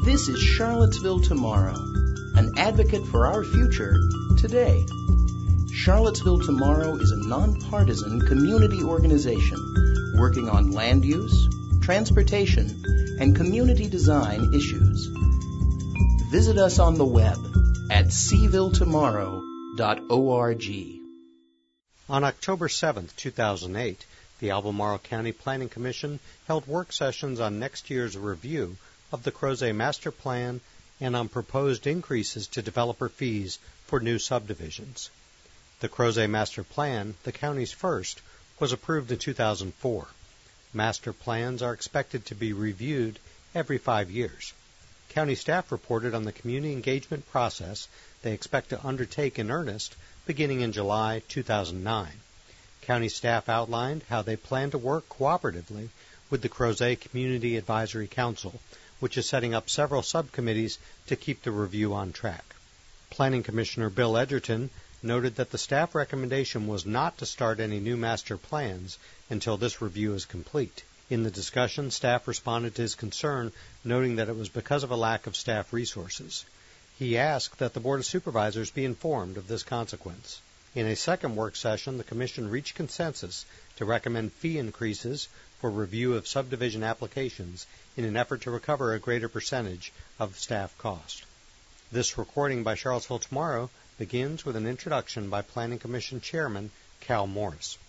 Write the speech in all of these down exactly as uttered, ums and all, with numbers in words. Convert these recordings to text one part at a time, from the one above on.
This is Charlottesville Tomorrow, an advocate for our future today. Charlottesville Tomorrow is a nonpartisan community organization working on land use, transportation, and community design issues. Visit us on the web at c ville tomorrow dot org. On October seventh, two thousand eight, the Albemarle County Planning Commission held work sessions on next year's review of the Crozet Master Plan and on proposed increases to developer fees for new subdivisions. The Crozet Master Plan, the county's first, was approved in two thousand four. Master plans are expected to be reviewed every five years. County staff reported on the community engagement process they expect to undertake in earnest beginning in July two thousand nine. County staff outlined how they plan to work cooperatively with the Crozet Community Advisory Council, which is setting up several subcommittees to keep the review on track. Planning Commissioner Bill Edgerton noted that the staff recommendation was not to start any new master plans until this review is complete. In the discussion, staff responded to his concern, noting that it was because of a lack of staff resources. He asked that the Board of Supervisors be informed of this consequence. In a second work session, the Commission reached consensus to recommend fee increases for review of subdivision applications in an effort to recover a greater percentage of staff cost. This recording by Charlottesville Tomorrow begins with an introduction by Planning Commission Chairman Cal Morris.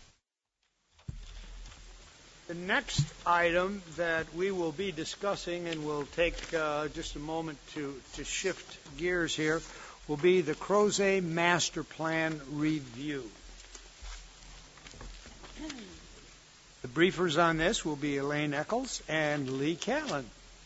The next item that we will be discussing, and we'll take uh, just a moment to, to shift gears here, will be the Crozet Master Plan Review. The briefers on this will be Elaine Eccles and Lee Catlin.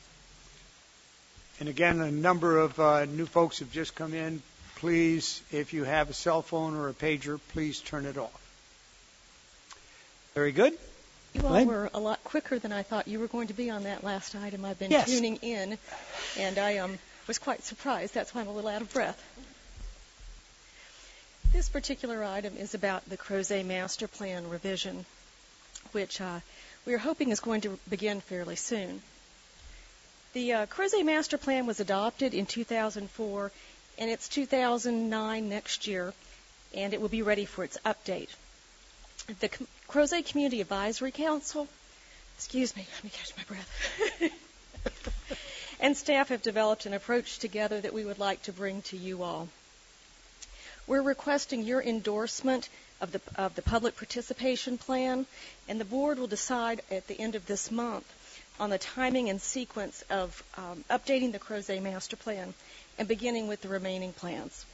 And again, a number of uh, new folks have just come in. Please, if you have a cell phone or a pager, please turn it off. Very good. You all were a lot quicker than I thought you were going to be on that last item. I've been yes. tuning in, and I um, was quite surprised. That's why I'm a little out of breath. This particular item is about the Crozet Master Plan revision, which uh, we are hoping is going to begin fairly soon. The uh, Crozet Master Plan was adopted in two thousand four, and it's two thousand nine next year, and it will be ready for its update. The Com- Crozet Community Advisory Council, excuse me, let me catch my breath, and staff have developed an approach together that we would like to bring to you all. We're requesting your endorsement of the, of the public participation plan, and the board will decide at the end of this month on the timing and sequence of um, updating the Crozet Master Plan and beginning with the remaining plans.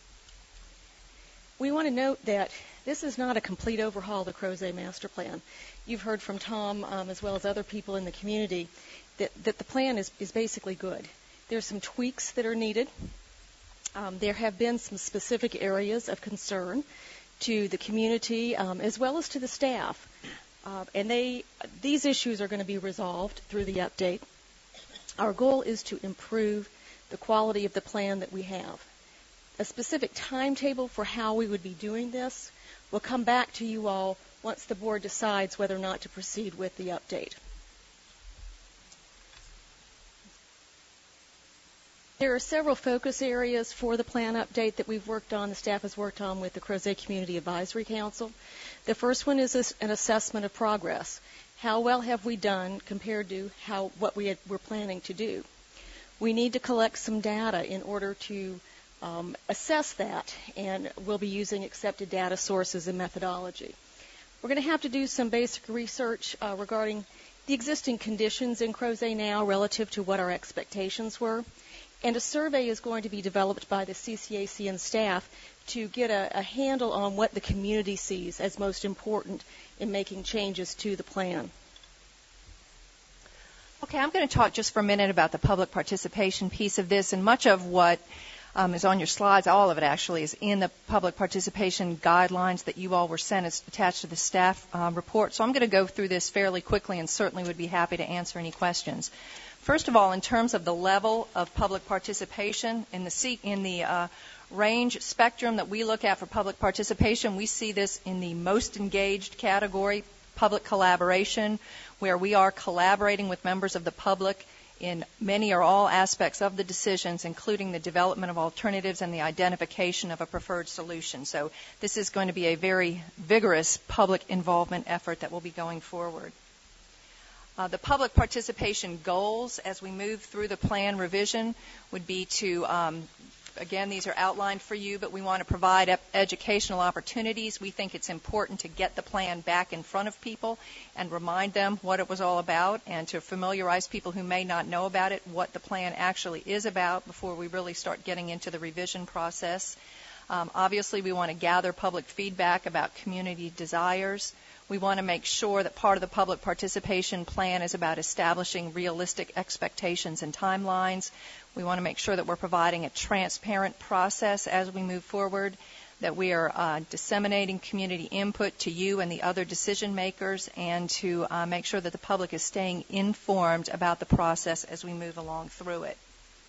We want to note that this is not a complete overhaul of the Crozet Master Plan. You've heard from Tom, um, as well as other people in the community, that, that the plan is, is basically good. There's some tweaks that are needed. Um, there have been some specific areas of concern to the community um, as well as to the staff. Uh, and they, these issues are going to be resolved through the update. Our goal is to improve the quality of the plan that we have. A specific timetable for how we would be doing this will come back to you all once the board decides whether or not to proceed with the update. There are several focus areas for the plan update that we've worked on, the staff has worked on with the Crozet Community Advisory Council. The first one is an assessment of progress. How well have we done compared to how what we had, were planning to do? We need to collect some data in order to Um, assess that, and we'll be using accepted data sources and methodology. We're going to have to do some basic research uh, regarding the existing conditions in Crozet now relative to what our expectations were, and a survey is going to be developed by the C C A C and staff to get a, a handle on what the community sees as most important in making changes to the plan. Okay, I'm going to talk just for a minute about the public participation piece of this, and much of what Um, is on your slides. All of it actually is in the public participation guidelines that you all were sent as attached to the staff um, report. So I'm going to go through this fairly quickly and certainly would be happy to answer any questions. First of all, in terms of the level of public participation in the in the uh, range spectrum that we look at for public participation, we see this in the most engaged category, public collaboration, where we are collaborating with members of the public in many or all aspects of the decisions, including the development of alternatives and the identification of a preferred solution. So this is going to be a very vigorous public involvement effort that will be going forward. Uh, the public participation goals as we move through the plan revision would be to, um, again, these are outlined for you, but we want to provide ep- educational opportunities. We think it's important to get the plan back in front of people and remind them what it was all about, and to familiarize people who may not know about it what the plan actually is about before we really start getting into the revision process. Um, obviously, we want to gather public feedback about community desires. We want to make sure that part of the public participation plan is about establishing realistic expectations and timelines. We want to make sure that we're providing a transparent process as we move forward, that we are uh, disseminating community input to you and the other decision makers, and to uh, make sure that the public is staying informed about the process as we move along through it.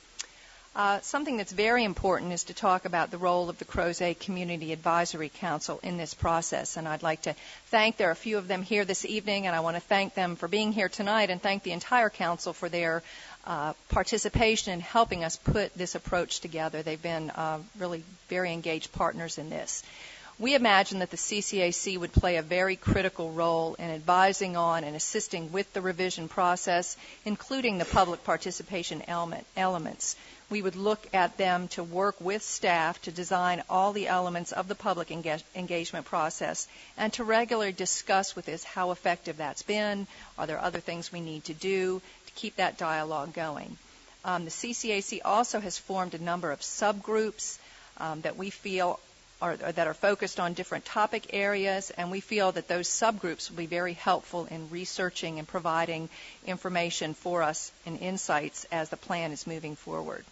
Uh, something that's very important is to talk about the role of the Crozet Community Advisory Council in this process. And I'd like to thank, there are a few of them here this evening, and I want to thank them for being here tonight and thank the entire council for their uh, participation in helping us put this approach together. They've been uh, really very engaged partners in this. We imagine that the C C A C would play a very critical role in advising on and assisting with the revision process, including the public participation element, elements. We would look at them to work with staff to design all the elements of the public engage- engagement process and to regularly discuss with us how effective that's been. Are there other things we need to do to keep that dialogue going? Um, the C C A C also has formed a number of subgroups um, that we feel are, or that are focused on different topic areas, and we feel that those subgroups will be very helpful in researching and providing information for us and insights as the plan is moving forward.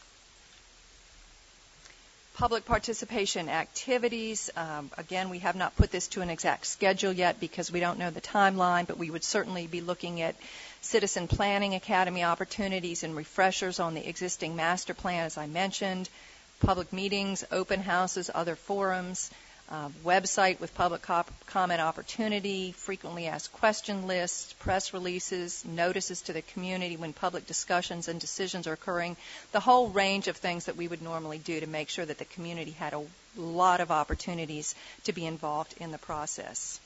Public participation activities. Um, again, we have not put this to an exact schedule yet because we don't know the timeline, but we would certainly be looking at Citizen Planning Academy opportunities and refreshers on the existing master plan, as I mentioned, public meetings, open houses, other forums, uh, website with public cop- comment opportunity, frequently asked question lists, press releases, notices to the community when public discussions and decisions are occurring, the whole range of things that we would normally do to make sure that the community had a lot of opportunities to be involved in the process.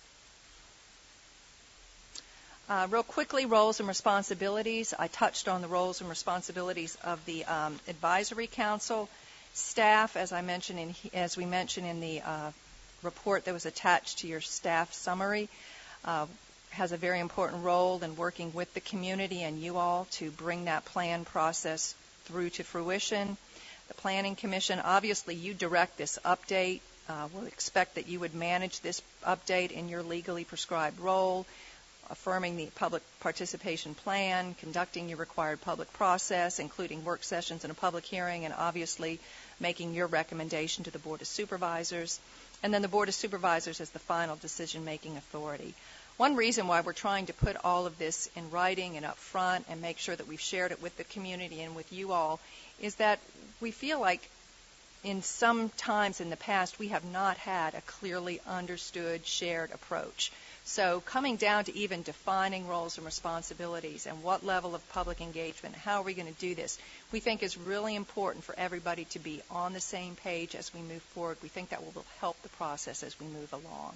Uh, real quickly, roles and responsibilities. I touched on the roles and responsibilities of the um, Advisory Council. Staff, as I mentioned, in, as we mentioned in the uh, report that was attached to your staff summary, uh, has a very important role in working with the community and you all to bring that plan process through to fruition. The Planning Commission, obviously you direct this update. Uh, we'll expect that you would manage this update in your legally prescribed role, affirming the public participation plan, conducting your required public process, including work sessions and a public hearing, and obviously making your recommendation to the Board of Supervisors. And then the Board of Supervisors as the final decision-making authority. One reason why we're trying to put all of this in writing and up front and make sure that we've shared it with the community and with you all is that we feel like in some times in the past we have not had a clearly understood, shared approach. So coming down to even defining roles and responsibilities and what level of public engagement, how are we going to do this, we think is really important for everybody to be on the same page as we move forward. We think that will help the process as we move along.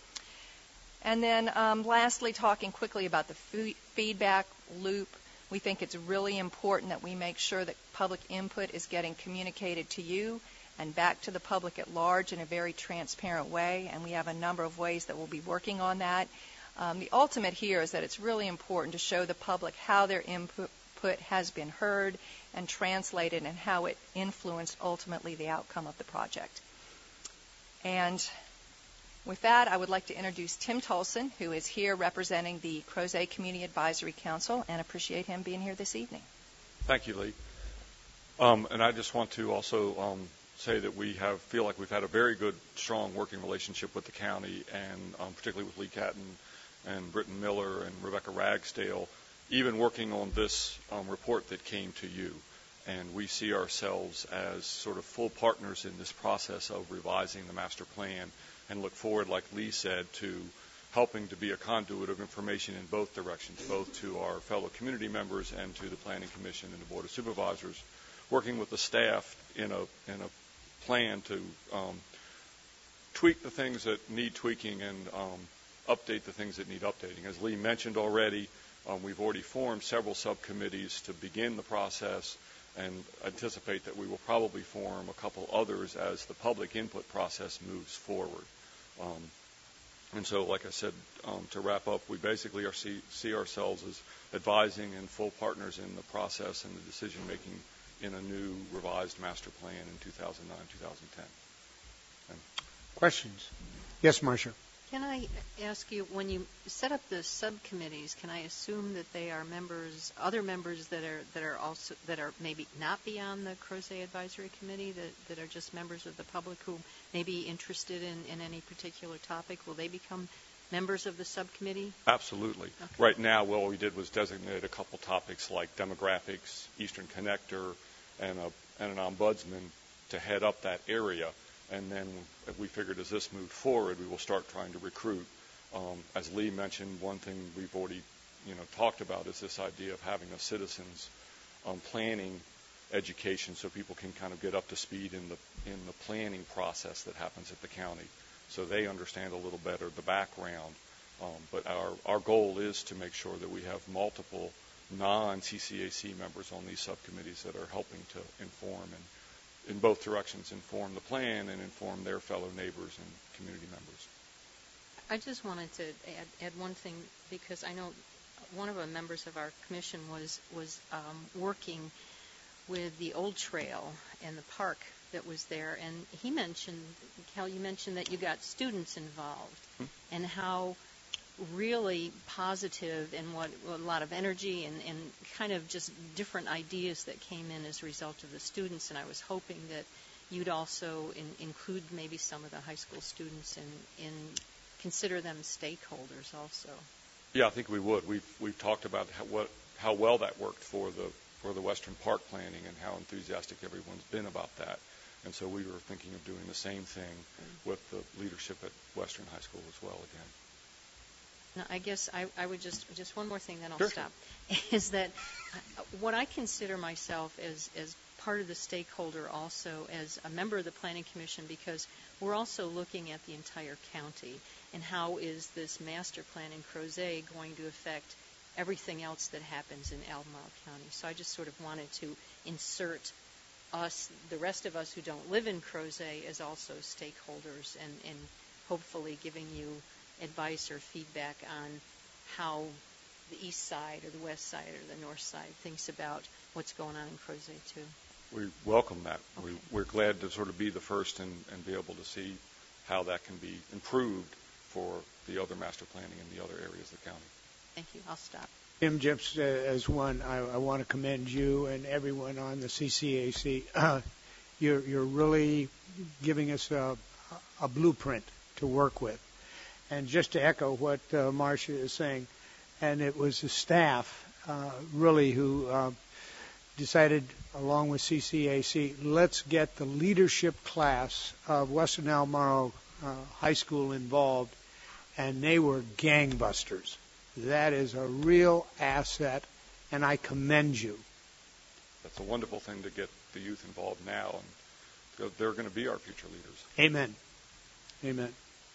And then um, lastly, talking quickly about the f- feedback loop, we think it's really important that we make sure that public input is getting communicated to you and back to the public at large in a very transparent way, and we have a number of ways that we'll be working on that. Um, the ultimate here is that it's really important to show the public how their input has been heard and translated and how it influenced ultimately the outcome of the project. And with that, I would like to introduce Tim Tolson, who is here representing the Crozet Community Advisory Council, and appreciate him being here this evening. Thank you, Lee. Um, and I just want to also um, say that we have feel like we've had a very good, strong working relationship with the county, and um, particularly with Lee Catton and Britton Miller and Rebecca Ragsdale, even working on this um, report that came to you. And we see ourselves as sort of full partners in this process of revising the master plan, and look forward, like Lee said, to helping to be a conduit of information in both directions, both to our fellow community members and to the Planning Commission and the Board of Supervisors, working with the staff in a in a plan to um, tweak the things that need tweaking and um, update the things that need updating. As Lee mentioned already, um, we've already formed several subcommittees to begin the process and anticipate that we will probably form a couple others as the public input process moves forward. Um, and so, like I said, um, to wrap up, we basically are see, see ourselves as advising and full partners in the process and the decision making in a new revised master plan in two thousand nine, two thousand ten. And Questions? Yes, Marcia. Can I ask you, when you set up the subcommittees, can I assume that they are members, other members that are that are also that are maybe not beyond the Crozet Advisory Committee, that, that are just members of the public who may be interested in, in any particular topic? Will they become members of the subcommittee? Absolutely. Okay. Right now, what we did was designate a couple topics like demographics, Eastern Connector, and a and an ombudsman to head up that area. And then we figured as this moved forward, we will start trying to recruit. Um, as Lee mentioned, one thing we've already, you know, talked about is this idea of having a citizens um, planning education, so people can kind of get up to speed in the in the planning process that happens at the county, so they understand a little better the background. Um, but our our goal is to make sure that we have multiple non-C C A C members on these subcommittees that are helping to inform and in both directions, inform the plan and inform their fellow neighbors and community members. I just wanted to add, add one thing, because I know one of the members of our commission was was um, working with the old trail and the park that was there, and he mentioned, Cal, you mentioned that you got students involved, hmm. and how really positive and what a lot of energy and, and kind of just different ideas that came in as a result of the students. And I was hoping that you'd also in, include maybe some of the high school students and, and consider them stakeholders also. Yeah, I think we would. We've we've talked about how, what how well that worked for the for the Western Park planning and how enthusiastic everyone's been about that. And so we were thinking of doing the same thing mm-hmm. with the leadership at Western High School as well again. Now, I guess I, I would just, just one more thing, then I'll sure. stop, is that what I consider myself as, as part of the stakeholder also as a member of the Planning Commission, because we're also looking at the entire county and how is this master plan in Crozet going to affect everything else that happens in Albemarle County. So I just sort of wanted to insert us, the rest of us who don't live in Crozet, as also stakeholders and, and hopefully giving you advice or feedback on how the east side or the west side or the north side thinks about what's going on in Crozet too. We welcome that. Okay. We, we're glad to sort of be the first and, and be able to see how that can be improved for the other master planning in the other areas of the county. Thank you. I'll stop. Jim, just uh, as one, I, I want to commend you and everyone on the C C A C. Uh, you're, you're really giving us a, a blueprint to work with. And just to echo what uh, Marcia is saying, and it was the staff uh, really who uh, decided, along with C C A C, let's get the leadership class of Western Albemarle uh, High School involved, and they were gangbusters. That is a real asset, and I commend you. That's a wonderful thing to get the youth involved now, and they're going to be our future leaders. Amen. Amen.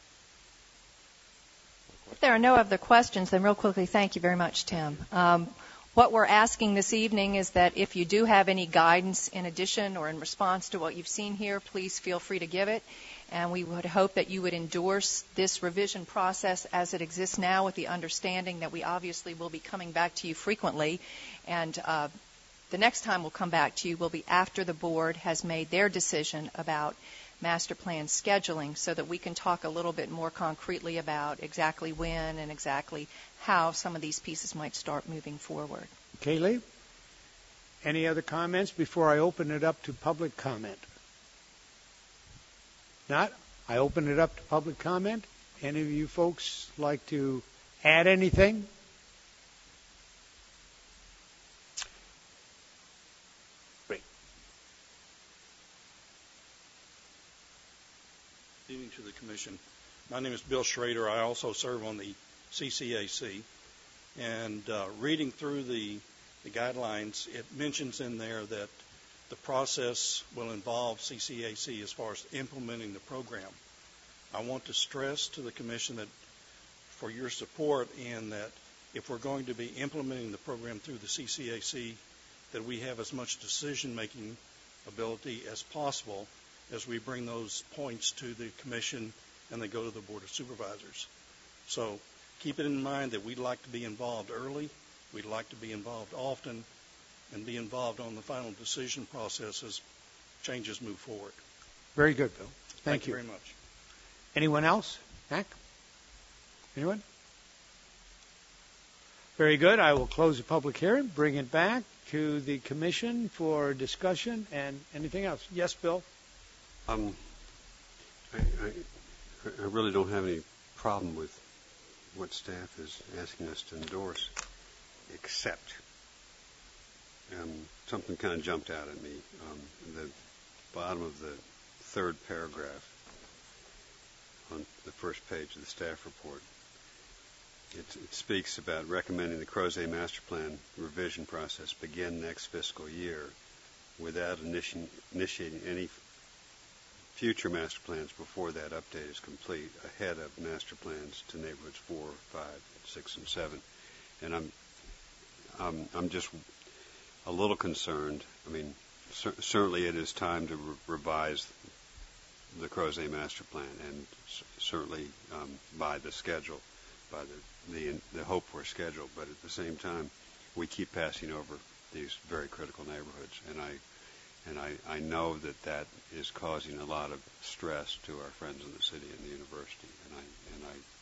If there are no other questions, then real quickly, thank you very much, Tim. Um, what we're asking this evening is that if you do have any guidance in addition or in response to what you've seen here, please feel free to give it. And we would hope that you would endorse this revision process as it exists now, with the understanding that we obviously will be coming back to you frequently. And uh, the next time we'll come back to you will be after the board has made their decision about master plan scheduling, so that we can talk a little bit more concretely about exactly when and exactly how some of these pieces might start moving forward. Kaylee, any other comments before I open it up to public comment? Not? I open it up to public comment. Any of you folks like to add anything? Evening to the Commission. My name is Bill Schrader. I also serve on the C C A C. And uh, reading through the, the guidelines, it mentions in there that the process will involve C C A C as far as implementing the program. I want to stress to the Commission that for your support in that if we're going to be implementing the program through the C C A C, that we have as much decision-making ability as possible as we bring those points to the Commission and they go to the Board of Supervisors. So keep it in mind that we'd like to be involved early, we'd like to be involved often, and be involved on the final decision process as changes move forward. Very good, Bill. Thank, Thank you. you very much. Anyone else? Mac? Anyone? Very good. I will close the public hearing, bring it back to the Commission for discussion and anything else. Yes, Bill? Um, I, I, I really don't have any problem with what staff is asking us to endorse, except um, something kind of jumped out at me. Um, the bottom of the third paragraph on the first page of the staff report. It, it speaks about recommending the Crozet Master Plan revision process begin next fiscal year without initi- initiating any future master plans before that update is complete, ahead of master plans to neighborhoods four, five, six, and seven. And I'm, I'm, I'm just a little concerned. I mean, cer- certainly it is time to re- revise the Crozet Master Plan, and c- certainly um, by the schedule, by the, the the hope for schedule. But at the same time, we keep passing over these very critical neighborhoods, and I and I, I know that that is causing a lot of stress to our friends in the city and the university, and I and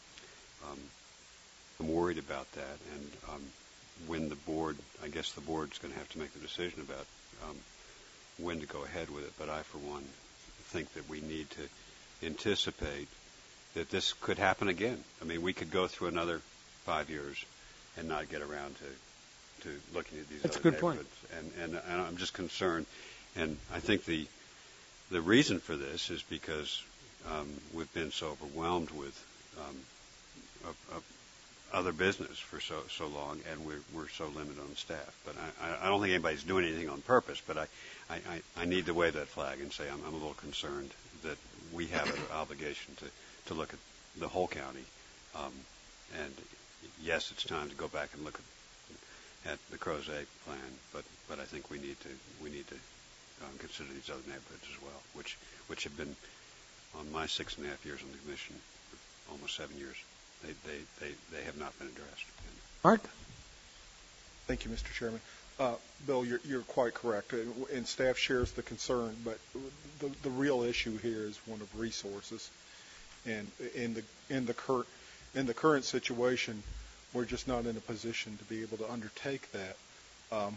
I um, I'm worried about that. And um, when the board, I guess the board's going to have to make the decision about um, when to go ahead with it. But I, for one, think that we need to anticipate that this could happen again. I mean, we could go through another five years and not get around to to looking at these That's other a good point. neighborhoods. And, and and I'm just concerned. And I think the the reason for this is because um, we've been so overwhelmed with um, of, of other business for so so long, and we're we're so limited on staff. But I, I don't think anybody's doing anything on purpose. But I, I, I need to wave that flag and say I'm, I'm a little concerned that we have an obligation to, to look at the whole county. Um, and yes, it's time to go back and look at, at the Crozet plan. But but I think we need to we need to um, consider these other neighborhoods as well, which which have been on my six and a half years on the commission, almost seven years. They, they, they, they have not been addressed. Mark? Thank you, Mister Chairman. Uh, Bill, you're, you're quite correct, and staff shares the concern, but the, the real issue here is one of resources. And in the in the current in the current situation, we're just not in a position to be able to undertake that. Um,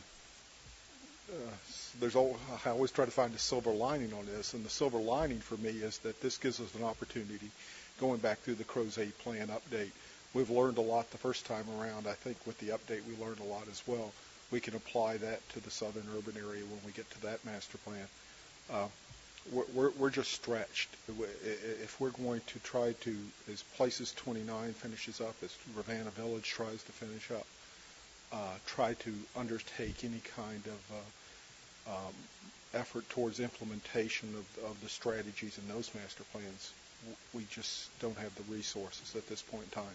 uh, there's all, I always try to find a silver lining on this, and the silver lining for me is that this gives us an opportunity. Going back through the Crozet plan update, we've learned a lot the first time around. I think with the update we learned a lot as well. We can apply that to the southern urban area when we get to that master plan. Uh, we're, we're, we're just stretched. If we're going to try to, as Places twenty-nine finishes up, as Ravenna Village tries to finish up, uh, try to undertake any kind of uh, um, effort towards implementation of, of the strategies in those master plans, we just don't have the resources at this point in time.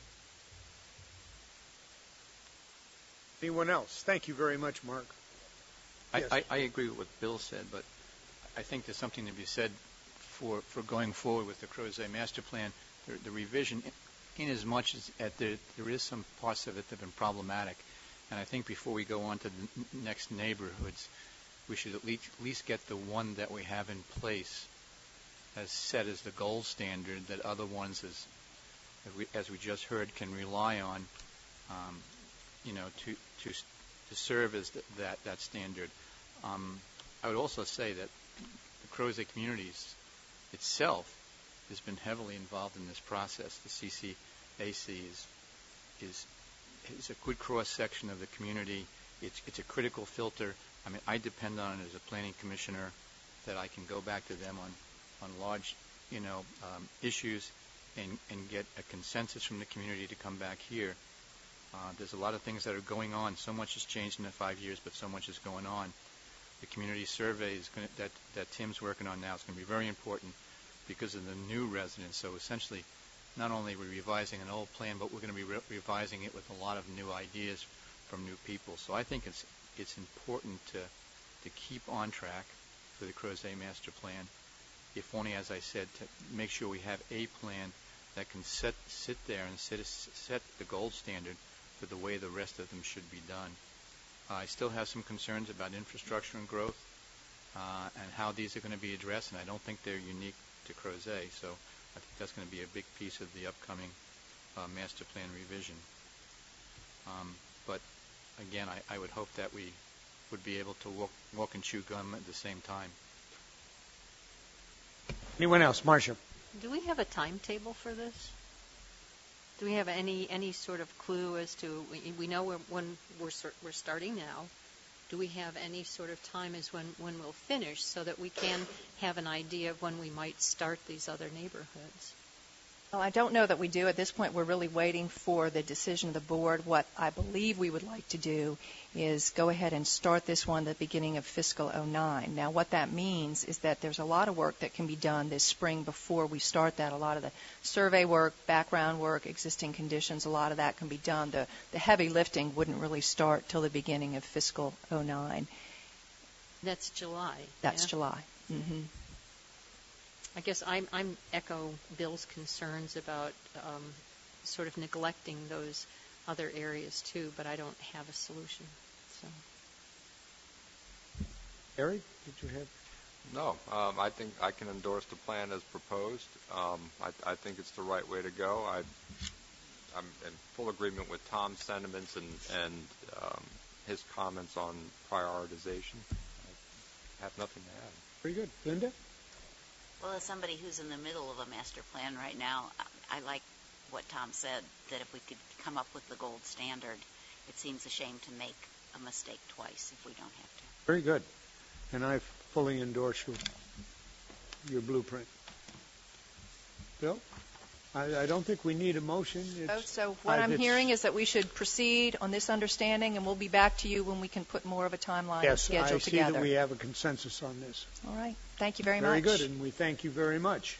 Anyone else? Thank you very much, Mark. I, Yes. I, I agree with what Bill said, but I think there's something to be said for, for going forward with the Crozet Master Plan, the, the revision, in as much as at the, there is some parts of it that have been problematic. And I think before we go on to the n- next neighborhoods, we should at least, at least get the one that we have in place as set as the gold standard that other ones, as, as, we, as we just heard, can rely on, um, you know, to to to serve as the, that that standard. Um, I would also say that the Crozet Communities itself has been heavily involved in this process. The C C A C is is is a good cross section of the community. It's it's a critical filter. I mean, I depend on it as a planning commissioner, that I can go back to them on on large, you know, um, issues, and, and get a consensus from the community to come back here. Uh, there's a lot of things that are going on. So much has changed in the five years, but so much is going on. The community survey is going to, that, that Tim's working on now is going to be very important because of the new residents. So essentially, not only are we revising an old plan, but we're going to be re- revising it with a lot of new ideas from new people. So I think it's it's important to to keep on track for the Crozet Master Plan, if only, as I said, to make sure we have a plan that can set, sit there and set, set the gold standard for the way the rest of them should be done. Uh, I still have some concerns about infrastructure and growth uh, and how these are going to be addressed, and I don't think they're unique to Crozet, so I think that's going to be a big piece of the upcoming uh, master plan revision. Um, but again, I, I would hope that we would be able to walk, walk and chew gum at the same time. Anyone else? Marcia. Do we have a timetable for this? Do we have any any sort of clue as to, we, we know we're, when we're we're starting now. Do we have any sort of time as when, when we'll finish so that we can have an idea of when we might start these other neighborhoods? Well, I don't know that we do. At this point, we're really waiting for the decision of the board. What I believe we would like to do is go ahead and start this one at the beginning of fiscal oh nine. Now, what that means is that there's a lot of work that can be done this spring before we start that. A lot of the survey work, background work, existing conditions, a lot of that can be done. The, the heavy lifting wouldn't really start till the beginning of fiscal oh nine. That's July. That's yeah? July. Mm-hmm. I guess I'm, I'm echo Bill's concerns about um, sort of neglecting those other areas too, but I don't have a solution. So, Eric, did you have? No, um, I think I can endorse the plan as proposed. Um, I, I think it's the right way to go. I, I'm in full agreement with Tom's sentiments and, and um, his comments on prioritization. I have nothing to add. Very good. Linda? Well, as somebody who's in the middle of a master plan right now, I, I like what Tom said, that if we could come up with the gold standard, it seems a shame to make a mistake twice if we don't have to. Very good. And I fully endorse your, your blueprint. Bill? I, I don't think we need a motion. Oh, so what I'm hearing is that we should proceed on this understanding, and we'll be back to you when we can put more of a timeline yes, schedule I see together. that we have a consensus on this. All right. Thank you very, very much. Very good, and we thank you very much.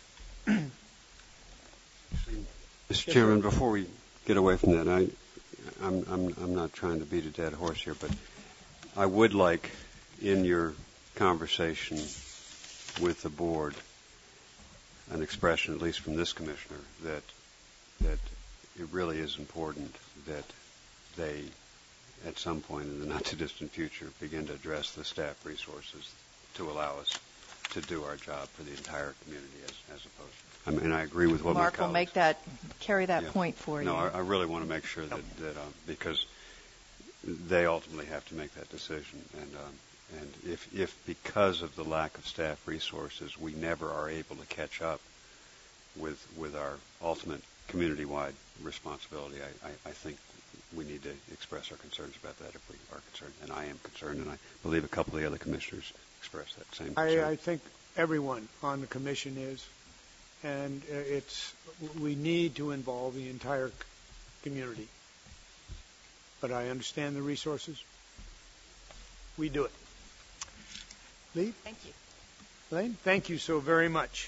Mister Chairman, before we get away from that, I, I'm, I'm, I'm not trying to beat a dead horse here, but I would like, in your conversation with the board, an expression, at least from this commissioner, that that it really is important that they, at some point in the not-too-distant future, begin to address the staff resources to allow us to do our job for the entire community as, as opposed to. I mean, I agree with what Mark my colleagues. will make that, carry that yeah. point for no, you. No, I, I really want to make sure that, that um, because they ultimately have to make that decision. And um, and if, if because of the lack of staff resources, we never are able to catch up with with our ultimate community-wide responsibility, I, I, I think we need to express our concerns about that if we are concerned. And I am concerned, and I believe a couple of the other commissioners expressed that same concern. I, I think everyone on the commission is, and it's we need to involve the entire community. But I understand the resources. We do it. Lee? Thank you. Elaine, thank you so very much.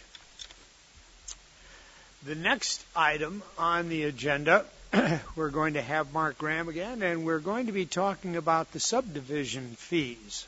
The next item on the agenda, we're going to have Mark Graham again, and we're going to be talking about the subdivision fees.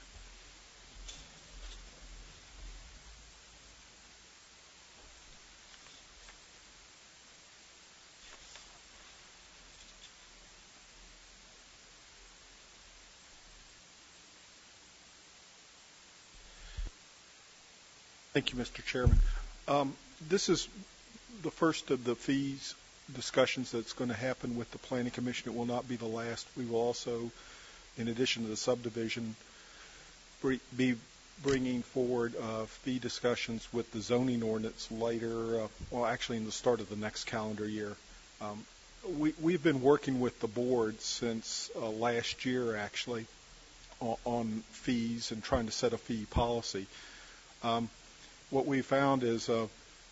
Thank you, Mister Chairman. Um, this is the first of the fees discussions that's going to happen with the Planning Commission. It will not be the last. We will also, in addition to the subdivision, be bringing forward uh, fee discussions with the zoning ordinance later, uh, well, actually in the start of the next calendar year. Um, we, we've been working with the board since uh, last year, actually, on, on fees and trying to set a fee policy. Um, what we found is uh,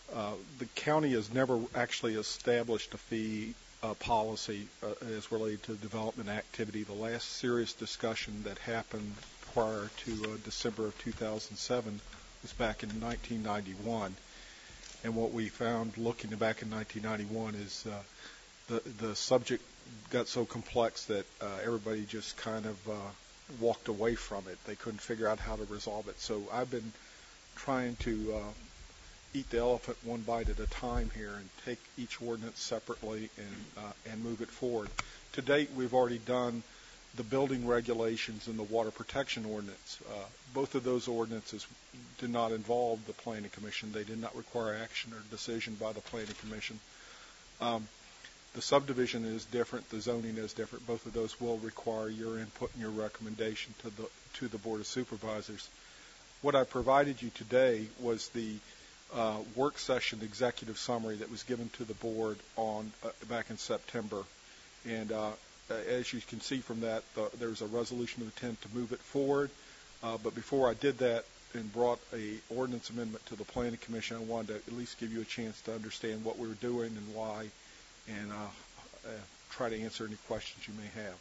uh, the county has never actually established a fee uh, policy uh, as related to development activity. The last serious discussion that happened prior to uh, December of two thousand seven was back in nineteen ninety-one. And what we found looking back in nineteen ninety-one is uh, the the subject got so complex that uh, everybody just kind of uh, walked away from it. They couldn't figure out how to resolve it. So I've been trying to uh, eat the elephant one bite at a time here and take each ordinance separately and uh, and move it forward. To date, we've already done the building regulations and the water protection ordinance. Uh, both of those ordinances did not involve the Planning Commission. They did not require action or decision by the Planning Commission. Um, the subdivision is different. The zoning is different. Both of those will require your input and your recommendation to the to the Board of Supervisors. What I provided you today was the uh, work session executive summary that was given to the board on uh, back in September, and uh, as you can see from that, the, there's a resolution of intent to move it forward. Uh, but before I did that and brought a ordinance amendment to the Planning Commission, I wanted to at least give you a chance to understand what we were doing and why, and uh, uh, try to answer any questions you may have.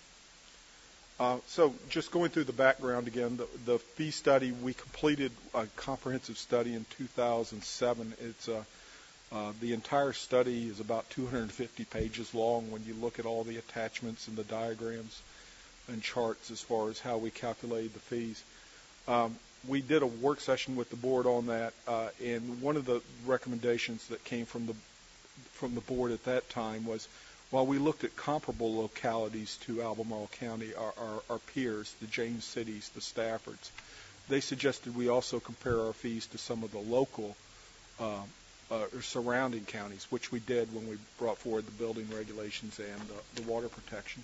Uh, so just going through the background again, the, the fee study, we completed a comprehensive study in two thousand seven. It's a Uh, the entire study is about two hundred fifty pages long when you look at all the attachments and the diagrams and charts as far as how we calculated the fees. Um, we did a work session with the board on that, uh, and one of the recommendations that came from the from the board at that time was, while we looked at comparable localities to Albemarle County, our, our, our peers, the James Cities, the Staffords, they suggested we also compare our fees to some of the local uh, uh, surrounding counties, which we did when we brought forward the building regulations and uh, the water protection.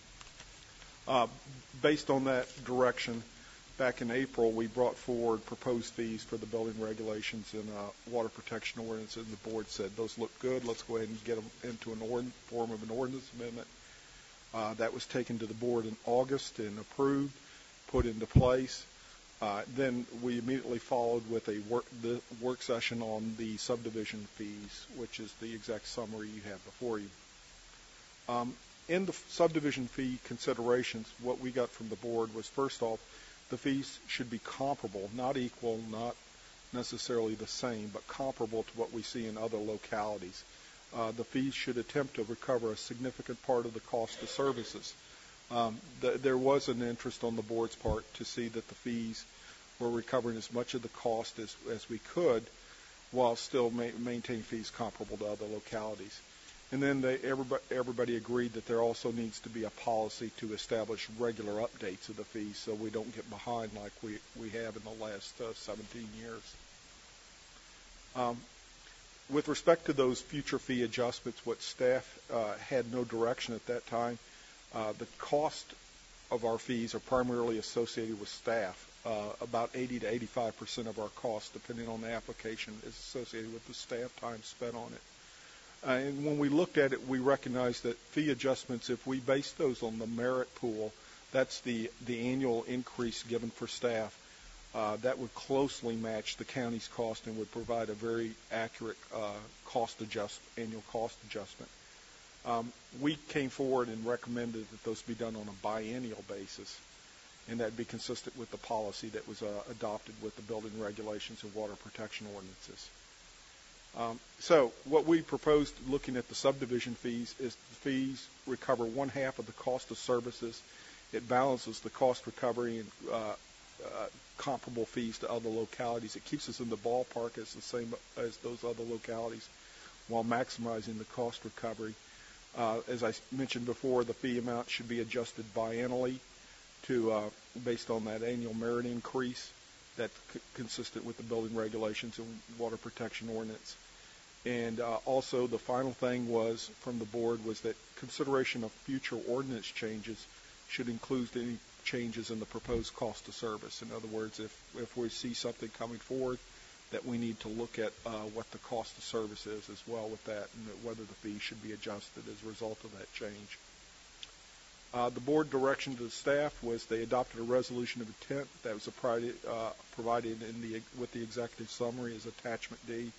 Uh, based on that direction, back in April, we brought forward proposed fees for the building regulations and uh, water protection ordinance, and the board said those look good. Let's go ahead and get them into an ord- form of an ordinance amendment. Uh, that was taken to the board in August and approved, put into place. Uh, then we immediately followed with a work, the work session on the subdivision fees, which is the exact summary you have before you. Um, in the subdivision fee considerations, what we got from the board was, first off, the fees should be comparable, not equal, not necessarily the same, but comparable to what we see in other localities. Uh, the fees should attempt to recover a significant part of the cost of services. Um, th- there was an interest on the board's part to see that the fees were recovering as much of the cost as, as we could, while still ma- maintaining fees comparable to other localities. And then they, everybody, everybody agreed that there also needs to be a policy to establish regular updates of the fees so we don't get behind like we, we have in the last uh, seventeen years. Um, with respect to those future fee adjustments, what staff uh, had no direction at that time. Uh, the cost of our fees are primarily associated with staff. Uh, about eighty to eighty-five percent of our cost, depending on the application, is associated with the staff time spent on it. Uh, and when we looked at it, we recognized that fee adjustments, if we base those on the merit pool, that's the, the annual increase given for staff, uh, that would closely match the county's cost and would provide a very accurate uh, cost adjust, annual cost adjustment. Um, we came forward and recommended that those be done on a biennial basis, and that be consistent with the policy that was uh, adopted with the building regulations and water protection ordinances. Um, so what we proposed, looking at the subdivision fees, is the fees recover one half of the cost of services. It balances the cost recovery and uh, uh, comparable fees to other localities. It keeps us in the ballpark as the same as those other localities, while maximizing the cost recovery. Uh, as I mentioned before, the fee amount should be adjusted biannually to uh, based on that annual merit increase that's c- consistent with the building regulations and water protection ordinance. And uh, also the final thing was from the board was that consideration of future ordinance changes should include any changes in the proposed cost of service. In other words, if, if we see something coming forward, that we need to look at uh, what the cost of service is as well with that, and whether the fee should be adjusted as a result of that change. Uh, the board direction to the staff was they adopted a resolution of intent that was a private, uh, provided in the with the executive summary as attachment D,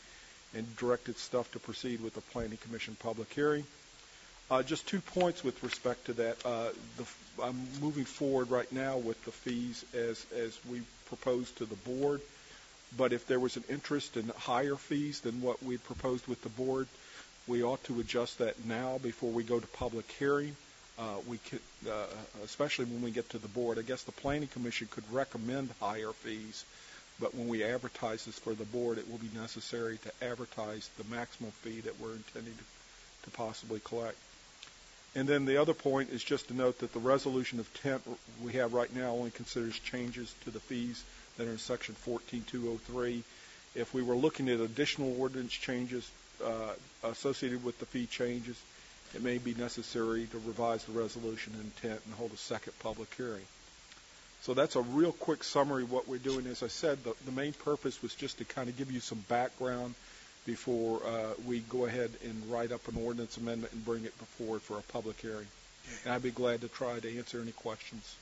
and directed staff to proceed with the Planning Commission public hearing. Uh, just two points with respect to that. Uh, the, I'm moving forward right now with the fees as, as we proposed to the board. But if there was an interest in higher fees than what we proposed with the board, we ought to adjust that now before we go to public hearing. Uh, we could, uh, especially when we get to the board. I guess the Planning Commission could recommend higher fees, but when we advertise this for the board, it will be necessary to advertise the maximum fee that we're intending to, to possibly collect. And then the other point is just to note that the resolution of intent we have right now only considers changes to the fees that are in Section fourteen two oh three. If we were looking at additional ordinance changes uh, associated with the fee changes, it may be necessary to revise the resolution of intent and hold a second public hearing. So that's a real quick summary of what we're doing. As I said, the, the main purpose was just to kind of give you some background before uh, we go ahead and write up an ordinance amendment and bring it forward for a public hearing. And I'd be glad to try to answer any questions.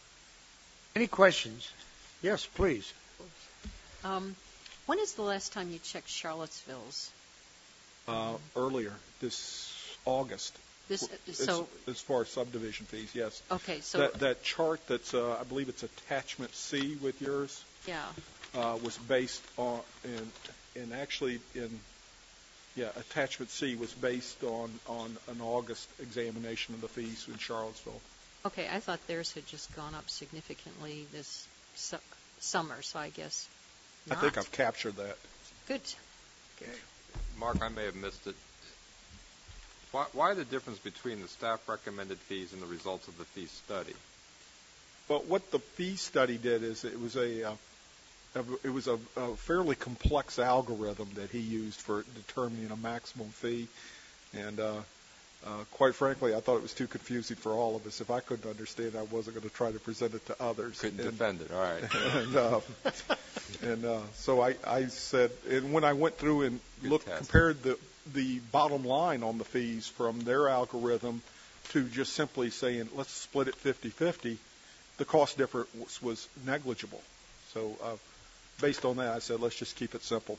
Any questions? Yes, please. Um, when is the last time you checked Charlottesville's? Uh, earlier, this August. This, so as, as far as subdivision fees, yes. Okay, so that, that chart that's, uh, I believe it's attachment C with yours. Yeah. Uh, was based on, and and actually in, yeah, attachment C was based on on an August examination of the fees in Charlottesville. Okay, I thought theirs had just gone up significantly this su- summer, so I guess not. I think I've captured that. Good. Okay. Mark, I may have missed it. Why, why the difference between the staff recommended fees and the results of the fee study? Well, what the fee study did is it was a, uh, it was a, a fairly complex algorithm that he used for determining a maximum fee, and uh, uh, quite frankly, I thought it was too confusing for all of us. If I couldn't understand, I wasn't going to try to present it to others. Couldn't and, defend it, all right. And, uh, and uh, so I, I said, and when I went through and Good looked, test. compared the the bottom line on the fees from their algorithm to just simply saying, let's split it fifty-fifty, the cost difference was negligible. So uh, based on that, I said, let's just keep it simple.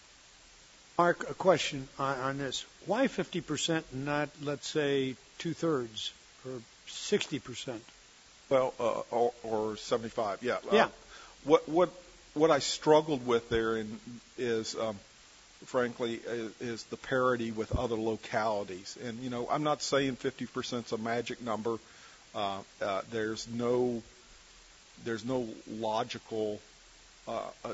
Mark, a question on, on this. Why fifty percent and not, let's say, two-thirds or sixty percent? Well, uh, or, or seventy-five, yeah. Yeah. Uh, what, what, what I struggled with there in, is... Um, frankly, is, is the parity with other localities. And, you know, I'm not saying fifty percent is a magic number. Uh, uh, there's no there's no logical, uh, a, a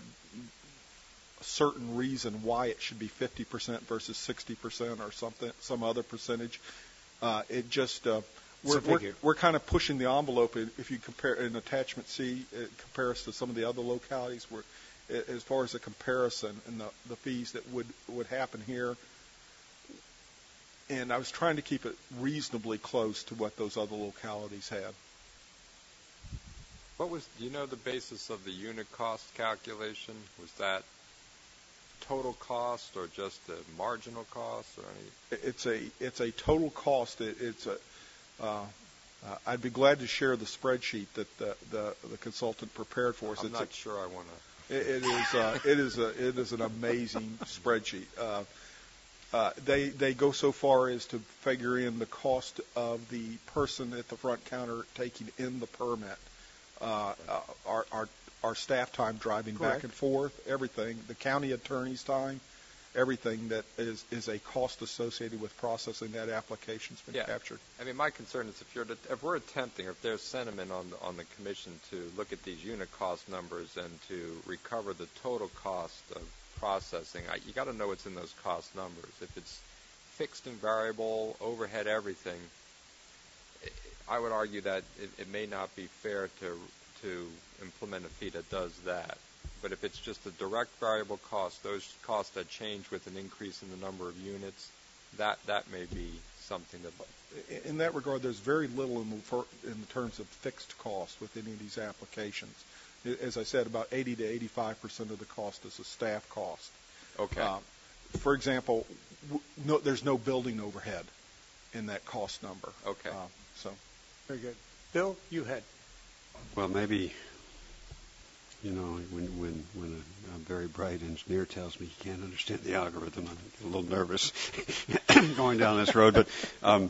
certain reason why it should be fifty percent versus sixty percent or something, some other percentage. Uh, it just, uh, we're, we're, we're kind of pushing the envelope. If you compare in attachment C, it compares to some of the other localities where, as far as the comparison and the, the fees that would, would happen here. And I was trying to keep it reasonably close to what those other localities had. What was, do you know the basis of the unit cost calculation? Was that total cost or just the marginal cost or any? It's a, it's a total cost. It, it's a, uh, uh, I'd be glad to share the spreadsheet that the, the, the consultant prepared for us. I'm it's not a, sure I want to. It, it is uh, it is a it is an amazing spreadsheet. Uh, uh, they they go so far as to figure in the cost of the person at the front counter taking in the permit, uh, uh, our our our staff time driving Correct. back and forth, everything, the county attorney's time, everything that is, is a cost associated with processing that application's been yeah. captured. I mean, my concern is if you're to, if we're attempting, or if there's sentiment on the, on the commission to look at these unit cost numbers and to recover the total cost of processing, I, you got to know what's in those cost numbers. If it's fixed and variable, overhead, everything, I would argue that it, it may not be fair to to implement a fee that does that. But if it's just a direct variable cost, those costs that change with an increase in the number of units, that that may be something that. In that regard, there's very little in, the, in terms of fixed cost with any of these applications. As I said, about eighty to eighty-five percent of the cost is a staff cost. Okay. Uh, for example, w- no, there's no building overhead in that cost number. Okay. Uh, so. Very good. Bill, you had. Well, maybe You know, when when when a, a very bright engineer tells me he can't understand the algorithm, I'm a little nervous going down this road. But um,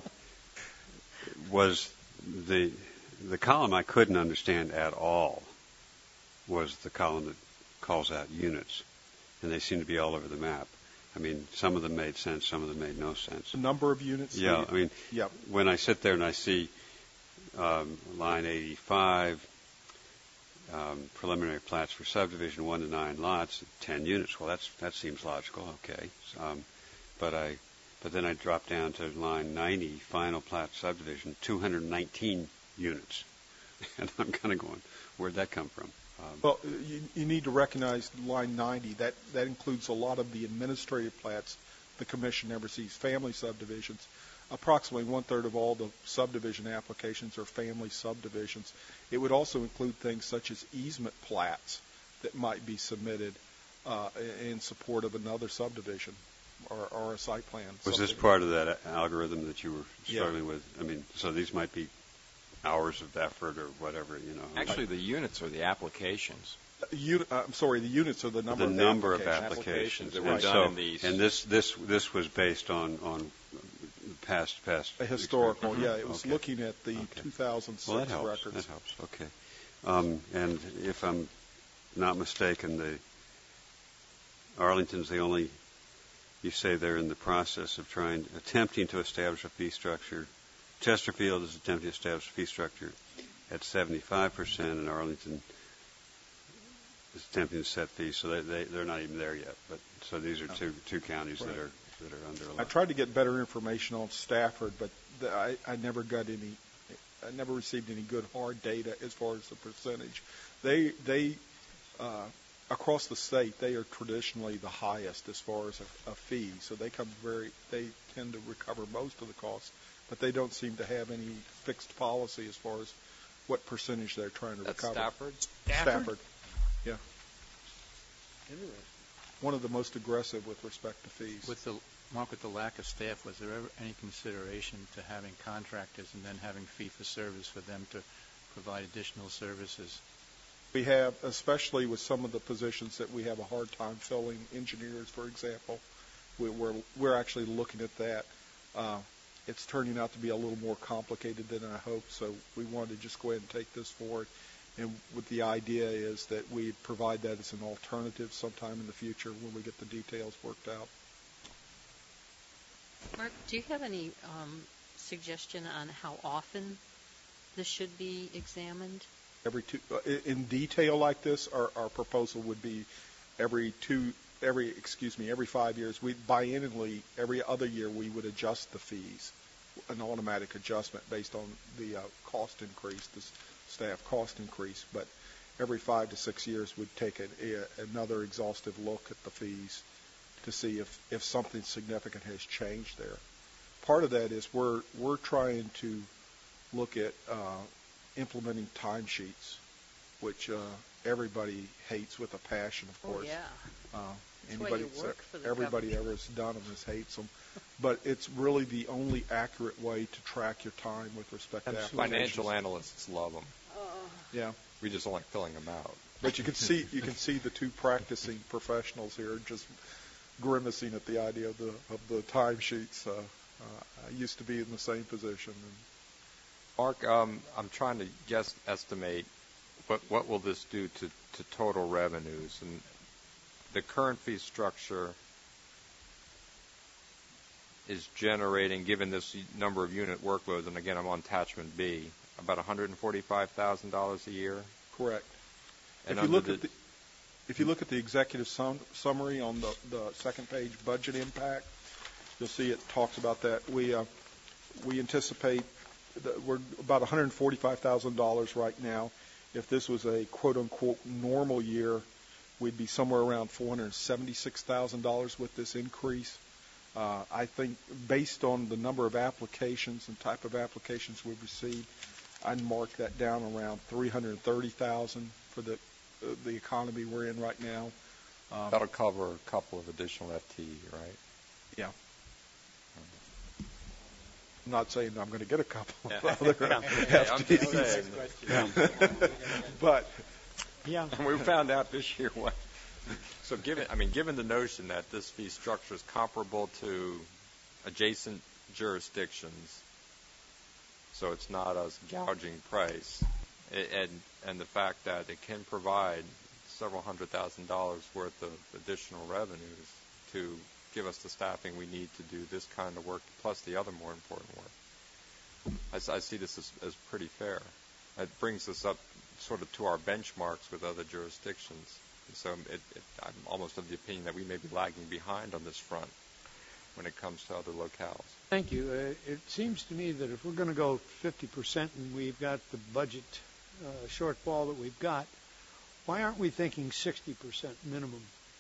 was the the column I couldn't understand at all was the column that calls out units, and they seem to be all over the map. I mean, some of them made sense, some of them made no sense. The number of units? Yeah, I mean, yep. When I sit there and I see um, line eighty-five, um, preliminary plats for subdivision one to nine lots, ten units. Well, that's that seems logical. Okay, um, but I, but then I drop down to line ninety, final plat subdivision, two hundred nineteen units, and I'm kind of going, where'd that come from? Um, well, you, you need to recognize line ninety. That that includes a lot of the administrative plats the commission ever sees, family subdivisions. Approximately one-third of all the subdivision applications are family subdivisions. It would also include things such as easement plats that might be submitted uh, in support of another subdivision or, or a site plan. Was this part of that algorithm that you were struggling yeah. with? I mean, so these might be hours of effort or whatever, you know. Actually, the units are the applications. Uni- uh, I'm sorry, the units are the number the of number applications. of applications that were and done so, in these. And this this this was based on on past past a historical. Mm-hmm. Yeah, it was okay. looking at the okay. two thousand six well, that helps. records. That helps. Okay. Um, and if I'm not mistaken, the Arlington's the only. You say they're in the process of trying, attempting to establish a fee structure. Chesterfield is attempting to establish a fee structure at seventy-five percent, and Arlington is attempting to set fees, so they, they, they're not even there yet. But so these are two two counties right. that are that are under a lot. I tried to get better information on Stafford, but the, I, I never got any. I never received any good hard data as far as the percentage. They they uh, across the state they are traditionally the highest as far as a, a fee, so they come very they tend to recover most of the costs, but they don't seem to have any fixed policy as far as what percentage they're trying to That's recover. Stafford? Stafford? Stafford. Yeah. Interesting. One of the most aggressive with respect to fees. With the Mark, with the lack of staff, was there ever any consideration to having contractors and then having fee-for-service for them to provide additional services? We have, especially with some of the positions that we have a hard time filling, engineers, for example. We, we're we're actually looking at that. Uh, it's turning out to be a little more complicated than I hoped, so we wanted to just go ahead and take this forward. And with the idea is that we provide that as an alternative sometime in the future when we get the details worked out. Mark, do you have any um, suggestion on how often this should be examined? Every two, uh, in detail like this, our, our proposal would be every two, every excuse me, every five years. We biennially, every other year, we would adjust the fees, an automatic adjustment based on the uh, cost increase, the staff cost increase. But every five to six years, we'd take a, a, another exhaustive look at the fees to see if, if something significant has changed there. Part of that is we're we're trying to look at uh, implementing timesheets, which uh, everybody hates with a passion, of course. Oh, yeah. Uh, That's anybody, why you work for the everybody government. ever has done them has hates them. But it's really the only accurate way to track your time with respect to applications. Financial analysts love them. Oh. Yeah. We just don't like filling them out. But you can see you can see the two practicing professionals here just grimacing at the idea of the of the timesheets. Uh, uh, I used to be in the same position. And Mark, um, I'm trying to guess estimate what what will this do to, to total revenues, and the current fee structure is generating, given this number of unit workloads, and again I'm on attachment B, about one hundred forty-five thousand dollars a year. Correct. And if you look the at the if you look at the executive sum, summary on the, the second page, budget impact, you'll see it talks about that. We uh, we anticipate that we're about one hundred forty-five thousand dollars right now. If this was a quote unquote normal year, we'd be somewhere around four hundred seventy-six thousand dollars with this increase. Uh, I think based on the number of applications and type of applications we've received, I'd mark that down around three hundred thirty thousand dollars for the uh, the economy we're in right now. Um, That'll cover a couple of additional F T E, right? Yeah. I'm not saying I'm going to get a couple of Yeah. other Yeah, F I'm T Es. just saying. Yeah. But Yeah. And we found out this year what. So given, I mean, given the notion that this fee structure is comparable to adjacent jurisdictions, so it's not a gouging price, and and the fact that it can provide several hundred thousand dollars worth of additional revenues to give us the staffing we need to do this kind of work, plus the other more important work. I, I see this as, as pretty fair. It brings us up sort of to our benchmarks with other jurisdictions. So it, it, I'm almost of the opinion that we may be lagging behind on this front when it comes to other locales. Thank you. Uh, it seems to me that if we're going to go fifty percent and we've got the budget uh, shortfall that we've got, why aren't we thinking sixty percent minimum?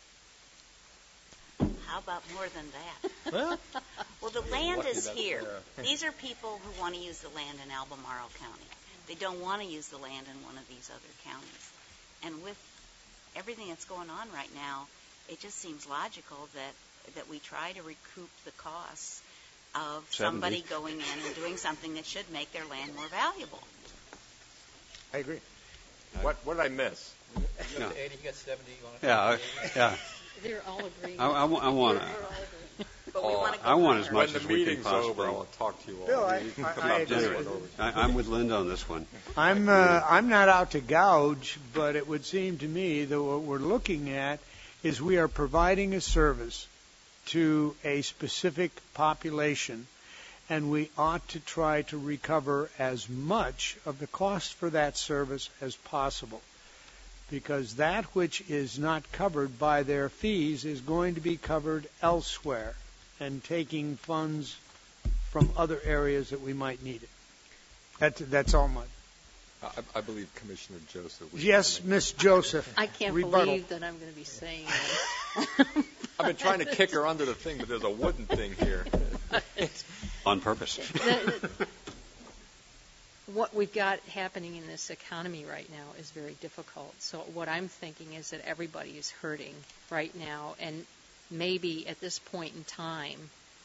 How about more than that? Well, well, the land is here. These are people who want to use the land in Albemarle County. They don't want to use the land in one of these other counties. And with everything that's going on right now, it just seems logical that, that we try to recoup the costs of somebody seventy going in and doing something that should make their land more valuable. I agree. What what did I miss? You got eighty, you got seventy. You want to Yeah, I, yeah. They're all agreeing. I, I, I want to. But we want to go I want as higher. much When as the we can meeting's over, possibly. I want to talk to you all. Bill, I- You can I- come I up this agree. one over. I, I'm with Linda on this one. I'm uh, I'm not out to gouge, but it would seem to me that what we're looking at is we are providing a service to a specific population, and we ought to try to recover as much of the cost for that service as possible, because that which is not covered by their fees is going to be covered elsewhere, and taking funds from other areas that we might need it. That's, that's all my. I, I believe Commissioner Joseph. was Yes, coming. Miss Joseph. I can't Rebuttal. believe that I'm going to be saying that. I've been trying to kick her under the thing, but there's a wooden thing here. On purpose. The- what we've got happening in this economy right now is very difficult. So what I'm thinking is that everybody is hurting right now, and maybe at this point in time,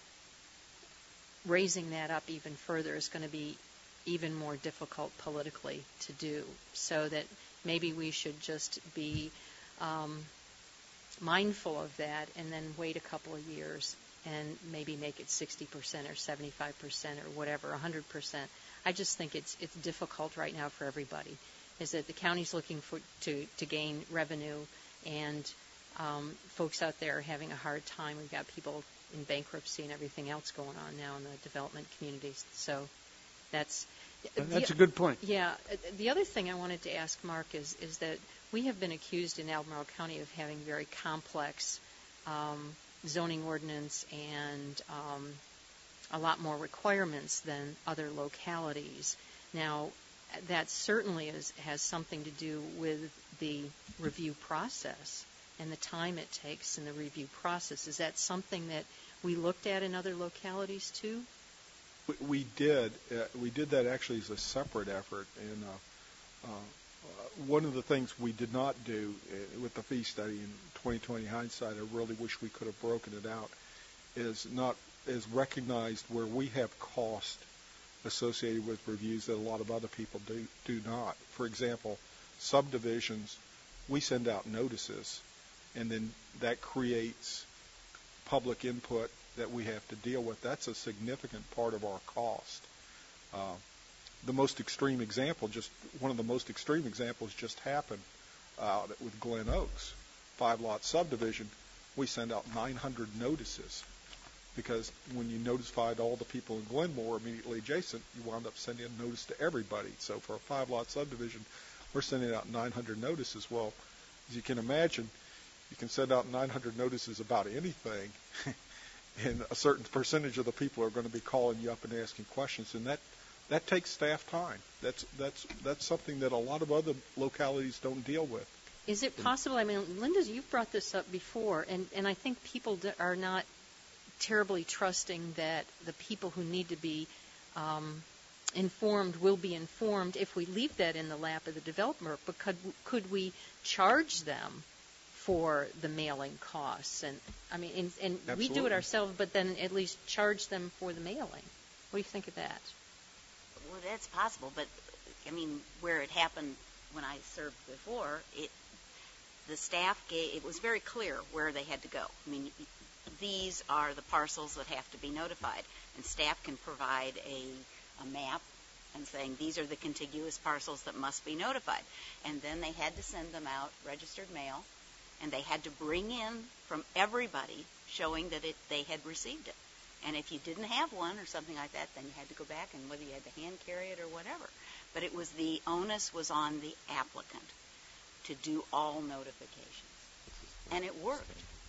raising that up even further is going to be even more difficult politically to do. So that maybe we should just be um, mindful of that and then wait a couple of years and maybe make it sixty percent or seventy-five percent or whatever, one hundred percent. I just think it's it's difficult right now for everybody, is that the county's looking for to, to gain revenue, and um, folks out there are having a hard time. We've got people in bankruptcy and everything else going on now in the development communities. So that's... That's the, a good point. Yeah. The other thing I wanted to ask Mark is, is that we have been accused in Albemarle County of having very complex um, zoning ordinance and um, a lot more requirements than other localities. Now, that certainly is, has something to do with the review process and the time it takes in the review process. Is that something that we looked at in other localities too? We, we did. Uh, we did that actually as a separate effort. And uh, uh, uh, one of the things we did not do uh, with the fee study in twenty twenty hindsight, I really wish we could have broken it out, is not is recognized where we have cost associated with reviews that a lot of other people do do not. For example, subdivisions, we send out notices, and then that creates public input that we have to deal with. That's a significant part of our cost. Uh, the most extreme example, just one of the most extreme examples just happened uh, with Glen Oaks, five-lot subdivision. We send out nine hundred notices because when you notified all the people in Glenmore immediately adjacent, you wound up sending a notice to everybody. So for a five-lot subdivision, we're sending out nine hundred notices. Well, as you can imagine, you can send out nine hundred notices about anything, and a certain percentage of the people are going to be calling you up and asking questions, and that that takes staff time. That's that's that's something that a lot of other localities don't deal with. Is it possible? I mean, Linda, you've brought this up before, and, and I think people d- are not terribly trusting that the people who need to be um, informed will be informed if we leave that in the lap of the developer. But could, could we charge them for the mailing costs? And I mean, and, and we do Absolutely. it ourselves, but then at least charge them for the mailing. What do you think of that? Well, that's possible, but I mean, where it happened when I served before, it, the staff gave, it was very clear where they had to go. I mean, these are the parcels that have to be notified, and staff can provide a, a map and saying these are the contiguous parcels that must be notified. And then they had to send them out registered mail, and they had to bring in from everybody showing that it, they had received it. And if you didn't have one or something like that, then you had to go back, and whether you had to hand carry it or whatever. But it was the onus was on the applicant to do all notifications, and it worked.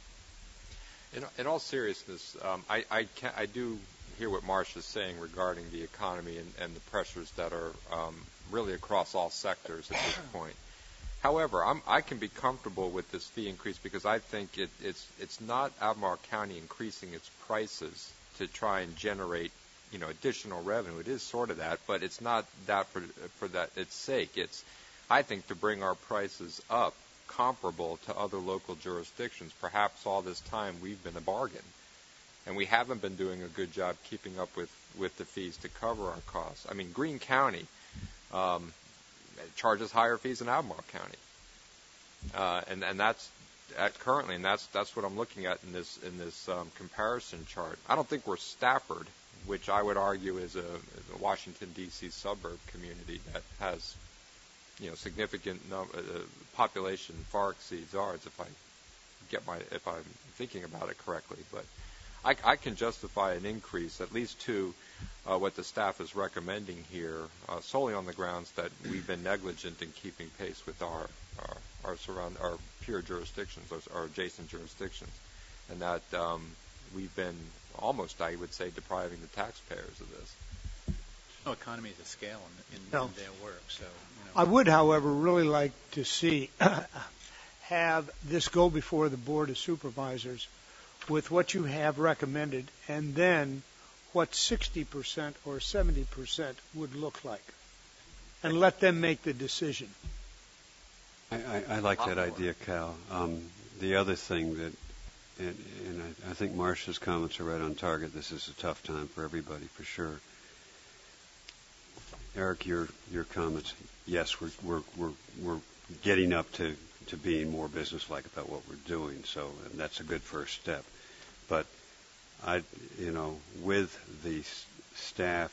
In, in all seriousness, um, I, I, can, I do hear what Marcia's saying regarding the economy and, and the pressures that are um, really across all sectors at this point. However, I'm, I can be comfortable with this fee increase because I think it, it's it's not Albemarle County increasing its prices to try and generate, you know, additional revenue. It is sort of that, but it's not that for for that its sake. It's, I think, to bring our prices up comparable to other local jurisdictions. Perhaps all this time we've been a bargain, and we haven't been doing a good job keeping up with, with the fees to cover our costs. I mean, Greene County um, charges higher fees than Albemarle County, uh, and and that's at currently, and that's that's what I'm looking at in this in this um, comparison chart. I don't think we're Stafford, which I would argue is a, is a Washington D C suburb community that has, you know, significant num- uh, population far exceeds ours. If I get my if I'm thinking about it correctly, but I, I can justify an increase at least to uh, what the staff is recommending here, uh, solely on the grounds that we've been negligent in keeping pace with our our, our surround our peer jurisdictions, our, our adjacent jurisdictions, and that um, we've been almost, I would say, depriving the taxpayers of this. No economies of scale in, in, No. in their work. So, you know. I would, however, really like to see have this go before the Board of Supervisors with what you have recommended, and then what sixty percent or seventy percent would look like, and let them make the decision. I, I, I like that idea, Cal. Um, the other thing that, and, and I, I think Marcia's comments are right on target. This is a tough time for everybody, for sure. Eric, your your comments. Yes, we're we're we're we're getting up to, to being more businesslike about what we're doing. So and that's a good first step. But I, you know, with the s- staff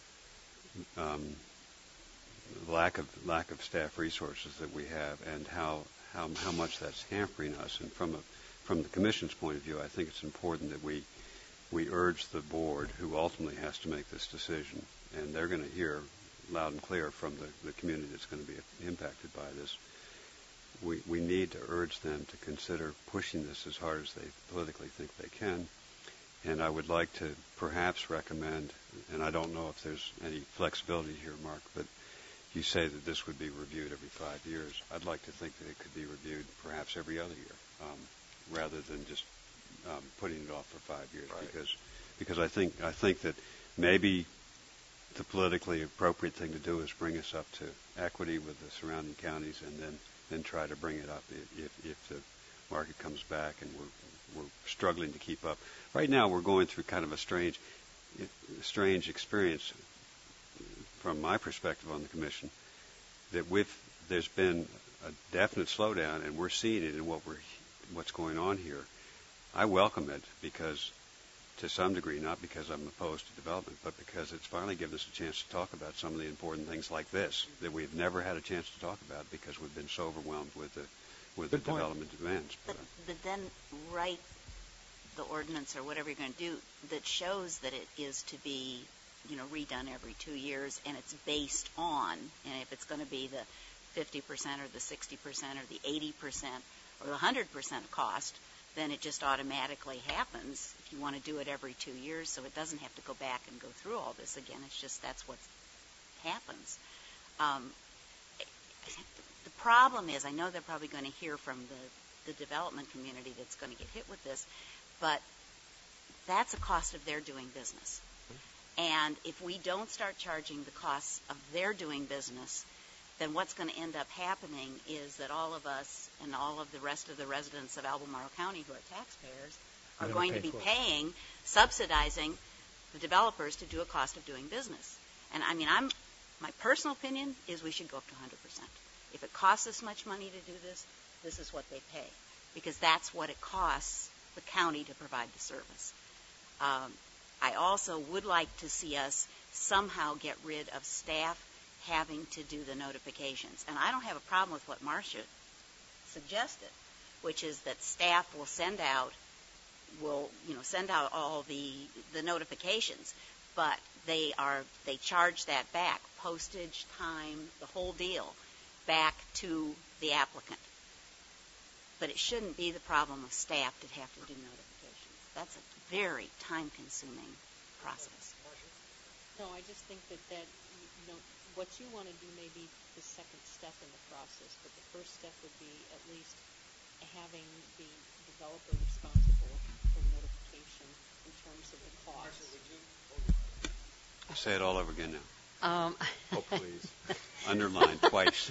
um, lack of lack of staff resources that we have, and how how how much that's hampering us, and from a from the Commission's point of view, I think it's important that we we urge the board, who ultimately has to make this decision, and they're going to hear loud and clear from the, the community that's going to be impacted by this. We we need to urge them to consider pushing this as hard as they politically think they can. And I would like to perhaps recommend, and I don't know if there's any flexibility here, Mark, but you say that this would be reviewed every five years. I'd like to think that it could be reviewed perhaps every other year, um, rather than just um, putting it off for five years. Right. Because because I think I think that maybe the politically appropriate thing to do is bring us up to equity with the surrounding counties, and then, then try to bring it up if, if the market comes back and we're we're struggling to keep up. Right now, we're going through kind of a strange, strange experience from my perspective on the Commission, that with there's been a definite slowdown, and we're seeing it in what we're what's going on here. I welcome it because, to some degree, not because I'm opposed to development, but because it's finally given us a chance to talk about some of the important things like this that we've never had a chance to talk about because we've been so overwhelmed with the with Good the point. development demands. But, but then write the ordinance or whatever you're going to do that shows that it is to be, you know, redone every two years, and it's based on, and if it's going to be the fifty percent or the sixty percent or the eighty percent or the one hundred percent cost, then it just automatically happens if you want to do it every two years, so it doesn't have to go back and go through all this again. It's just that's what happens. Um, the problem is, I know they're probably going to hear from the, the development community that's going to get hit with this, but that's a cost of their doing business. And if we don't start charging the costs of their doing business, then what's going to end up happening is that all of us and all of the rest of the residents of Albemarle County who are taxpayers are You're going gonna to be pay for it. paying, subsidizing the developers to do a cost of doing business. And I mean, I'm my personal opinion is we should go up to one hundred percent. If it costs this much money to do this, this is what they pay, because that's what it costs the county to provide the service. Um, I also would like to see us somehow get rid of staff having to do the notifications. And I don't have a problem with what Marcia suggested, which is that staff will send out, will, you know, send out all the, the notifications, but they are, they charge that back, postage, time, the whole deal, back to the applicant. But it shouldn't be the problem of staff that have to do notifications. That's a very time-consuming process. No, I just think that, that you know, what you want to do may be the second step in the process, but the first step would be at least having the developer responsible for notification in terms of the cost. Say it all over again now. Um, oh, please. Underline twice.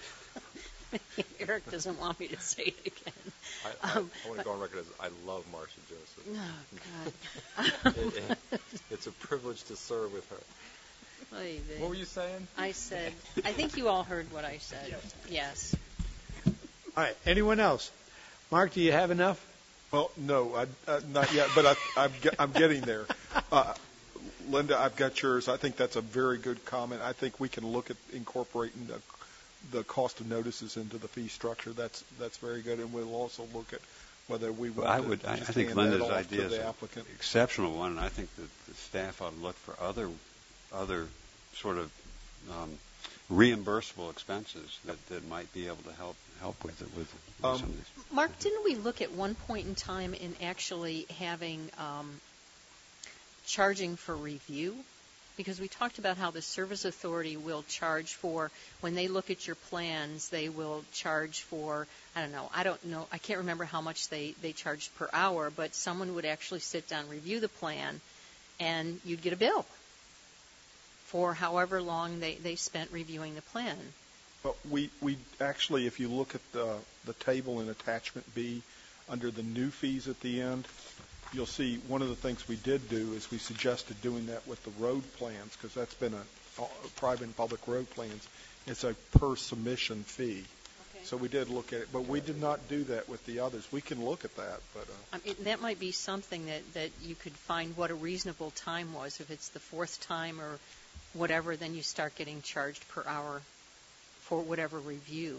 Eric doesn't want me to say it again. I, I, um, I want to go on record as I love Marcia Joseph. Oh, God. it, it, it's a privilege to serve with her. Oy vey. What were you saying? I said, I think you all heard what I said. Yes. All right. Anyone else? Mark, do you have enough? Well, no, I, uh, not yet, but I, I'm, ge- I'm getting there. Uh, Linda, I've got yours. I think that's a very good comment. I think we can look at incorporating the the cost of notices into the fee structure. That's that's very good, and we'll also look at whether we want well, I to would, I, I just think hand Linda's that off idea to is the an applicant. exceptional one, and I think that the staff ought to look for other other sort of um, reimbursable expenses that, that might be able to help help with it with, with Um, some of these. Mark, didn't we look at one point in time in actually having um, charging for review? Because we talked about how the Service Authority will charge for, when they look at your plans, they will charge for, I don't know, I don't know, I can't remember how much they, they charged per hour, but someone would actually sit down, review the plan, and you'd get a bill for however long they, they spent reviewing the plan. But we, we actually, if you look at the, the table in Attachment B, under the new fees at the end, you'll see one of the things we did do is we suggested doing that with the road plans, because that's been a, a private and public road plans. It's a per submission fee. Okay. So we did look at it, but we did not do that with the others. We can look at that, but uh, I mean, that might be something that, that you could find what a reasonable time was. If it's the fourth time or whatever, then you start getting charged per hour for whatever review.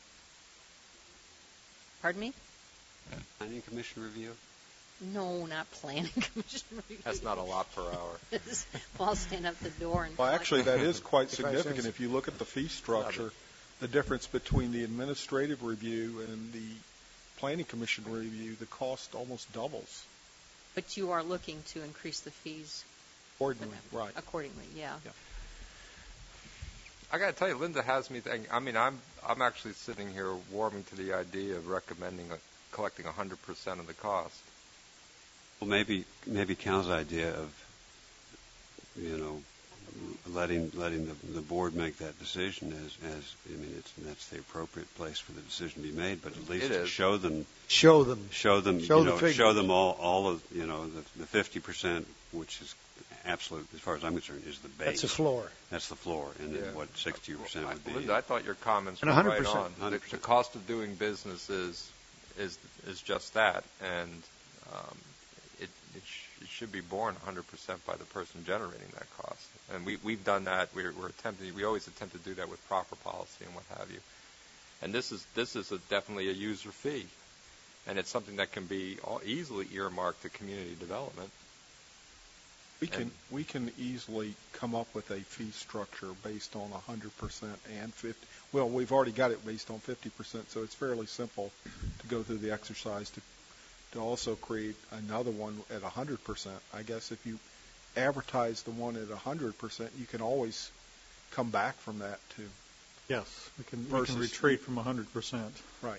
Pardon me? Planning Commission review? No, not planning commission review. That's not a lot per hour. Well, I'll stand up the door and. well, actually, that is quite If I significant. sense- If you look at the fee structure, the difference between the administrative review and the planning commission review, the cost almost doubles. But you are looking to increase the fees Accordingly, right. accordingly, yeah. Yeah. I got to tell you, Linda has me thinking. I mean, I'm I'm actually sitting here warming to the idea of recommending a, collecting one hundred percent of the cost. Well, maybe maybe Cal's idea of, you know, letting letting the, the board make that decision is, as I mean, it's that's the appropriate place for the decision to be made. But at least It is. show them, Show them. show them, Show you the know, figures. show them all all of you know the the fifty percent, which is absolute as far as I'm concerned, is the base. That's the floor. That's the floor, and Yeah. then what sixty percent would be. Linda, I thought your comments And were one hundred right percent. on. one The, hundred the percent. cost of doing business is is is just that, and um, it it, sh- it should be borne one hundred percent by the person generating that cost. And we we've done that. We're, we're attempting. We always attempt to do that with proper policy and what have you. And this is this is a, definitely a user fee, and it's something that can be all, easily earmarked to community development. We can And- we can easily come up with a fee structure based on one hundred percent and fifty. Well, we've already got it based on fifty percent, so it's fairly simple to go through the exercise to to also create another one at one hundred percent. I guess if you advertise the one at one hundred percent, you can always come back from that too. Yes, we can, we Versus- can retreat from one hundred percent. Right.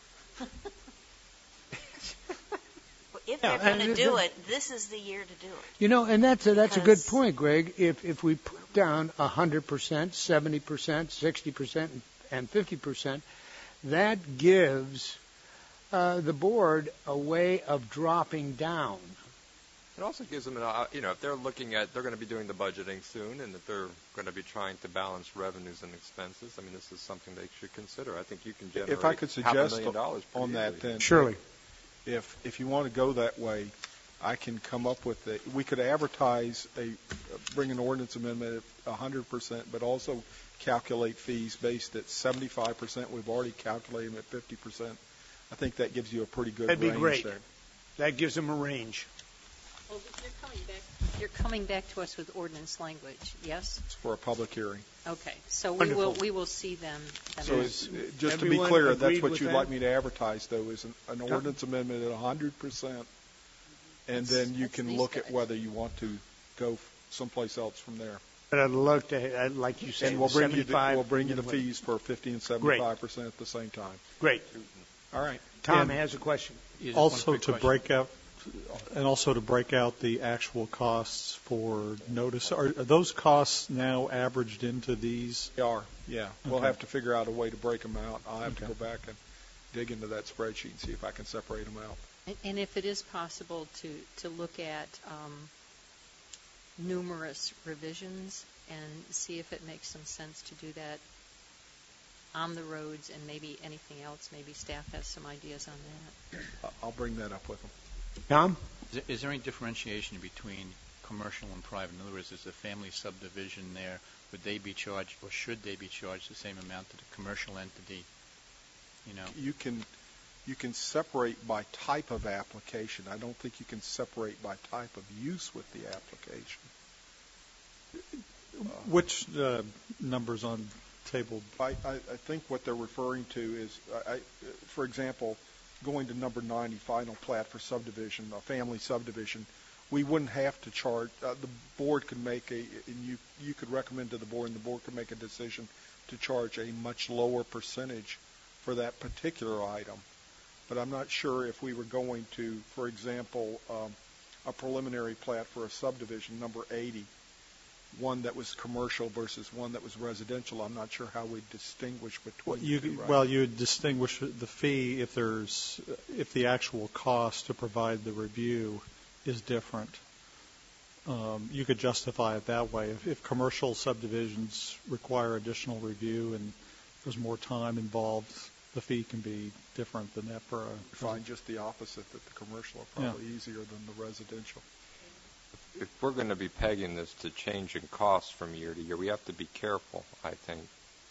If Yeah, they're going and to do the- it, this is the year to do it. You know, and that's a, that's a good Because- point, Greg. If if we put down one hundred percent, seventy percent, sixty percent, and fifty percent, that gives uh, the board a way of dropping down. It also gives them, an, uh, you know, if they're looking at, they're going to be doing the budgeting soon, and if they're going to be trying to balance revenues and expenses, I mean, this is something they should consider. I think you can generate if I could half a suggest million dollars on that, easily. then Surely. If if you want to go that way, I can come up with a. We could advertise a, bring an ordinance amendment at one hundred percent, but also calculate fees based at seventy-five percent. We've already calculated them at fifty percent. I think that gives you a pretty good That'd range be great. there. That gives them a range. Well, you're coming back. You're coming back to us with ordinance language, yes? It's for a public hearing. Okay, so we Wonderful. will we will see them. them So next. it's, just to be Everyone clear, that's agreed what with you'd that? like me to advertise, though, is an, an Yeah. ordinance amendment at one hundred percent, and That's- then you that's can these look at guys. whether you want to go f- someplace else from there. But I'd love to, I'd like you said, And we'll bring you the, seventy-five. we'll bring you the and- fees for fifty and seventy-five percent at the same time. Great. All right. Tom And has a question. Yeah, just one Also quick to question. break out, and also to break out the actual costs for notice. Are, are those costs now averaged into these? They are, yeah. We'll Okay. have to figure out a way to break them out. I'll have to Okay. go back and dig into that spreadsheet and see if I can separate them out. And, and if it is possible to, to look at um, numerous revisions and see if it makes some sense to do that on the roads and maybe anything else, maybe staff has some ideas on that. I- I'll bring that up with them. Tom? Is there, is there any differentiation between commercial and private? In other words, is a family subdivision there? Would they be charged, or should they be charged the same amount to the commercial entity? You know, You can you can separate by type of application. I don't think you can separate by type of use with the application. Which uh, numbers on table? I, I, I think what they're referring to is, I, I, for example, going to number ninety, final plat for subdivision, a family subdivision, we wouldn't have to charge, uh, the board could make a, and you, you could recommend to the board, and the board could make a decision to charge a much lower percentage for that particular item. But I'm not sure if we were going to, for example, um, a preliminary plat for a subdivision, number eighty, one that was commercial versus one that was residential. I'm not sure how we distinguish between Well, you, the two. Right? well, you would distinguish the fee if there's if the actual cost to provide the review is different. Um, you could justify it that way. If, if commercial subdivisions require additional review and there's more time involved, the fee can be different than that for a. I find just the opposite, that the commercial are probably yeah. easier than the residential. If we're going to be pegging this to change in costs from year to year, we have to be careful, I think.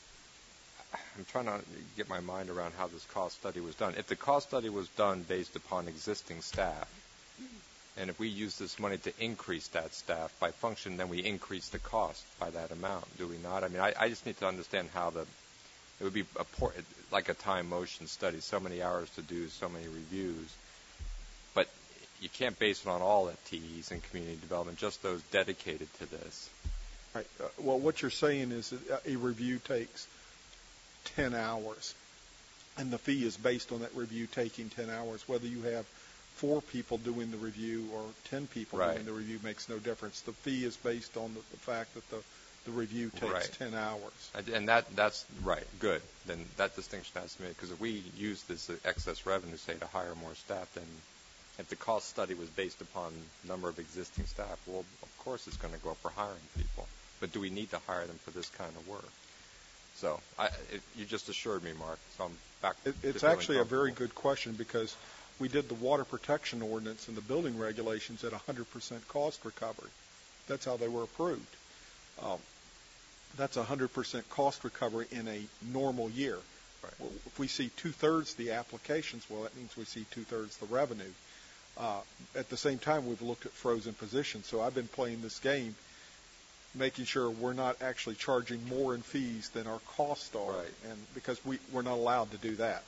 I'm trying to get my mind around how this cost study was done. If the cost study was done based upon existing staff, and if we use this money to increase that staff by function, then we increase the cost by that amount, do we not? I mean, I, I just need to understand how the, it would be a por- like a time motion study, so many hours to do so many reviews. But you can't base it on all F T Es in community development, just those dedicated to this. Right. Uh, well, what you're saying is that a review takes ten hours, and the fee is based on that review taking ten hours. Whether you have four people doing the review or ten people right. doing the review makes no difference. The fee is based on the, the fact that the, the review takes right. ten hours. And that that's right, good. Then that distinction has to be made, because if we use this excess revenue, say, to hire more staff, then if the cost study was based upon number of existing staff, well, of course it's going to go up for hiring people. But do we need to hire them for this kind of work? So I, it, you just assured me, Mark. So I'm back. It, it's to actually a very good question, because we did the water protection ordinance and the building regulations at one hundred percent cost recovery. That's how they were approved. Um, that's one hundred percent cost recovery in a normal year. Right. Well, if we see two-thirds the applications, well, that means we see two-thirds the revenue. Uh, at the same time, we've looked at frozen positions. So I've been playing this game, making sure we're not actually charging more in fees than our costs are, right. and because we, we're not allowed to do that.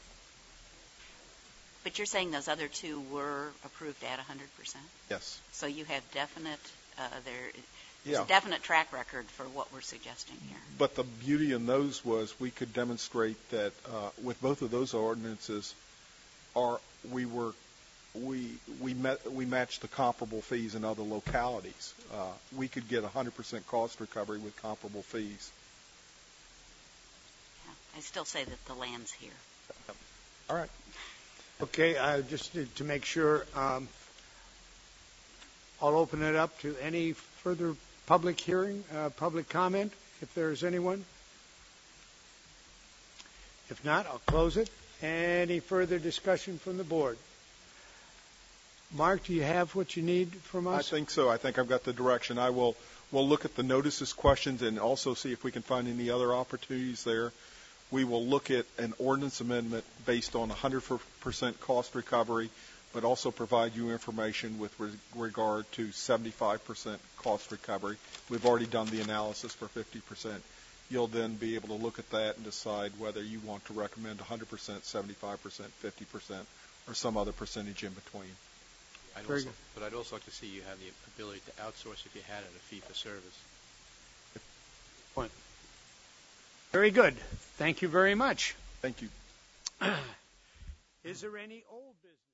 But you're saying those other two were approved at one hundred percent? Yes. So you have definite, uh, there, there's yeah. a definite track record for what we're suggesting here. But the beauty in those was we could demonstrate that uh, with both of those ordinances, our, we were we we met we matched the comparable fees in other localities. Uh, we could get one hundred percent cost recovery with comparable fees. Yeah. I still say that the land's here. All right. Okay, uh, just to, to make sure, um, I'll open it up to any further public hearing, uh, public comment, if there's anyone. If not, I'll close it. Any further discussion from the board? Mark, do you have what you need from us? I think so. I think I've got the direction. I will we'll look at the notices questions and also see if we can find any other opportunities there. We will look at an ordinance amendment based on one hundred percent cost recovery, but also provide you information with re- regard to seventy-five percent cost recovery. We've already done the analysis for fifty percent. You'll then be able to look at that and decide whether you want to recommend one hundred percent, seventy-five percent, fifty percent, or some other percentage in between. I'd Very also, good. but I'd also like to see you have the ability to outsource if you had it, a fee for service. Point. Very good. Thank you very much. Thank you. Is there any old business?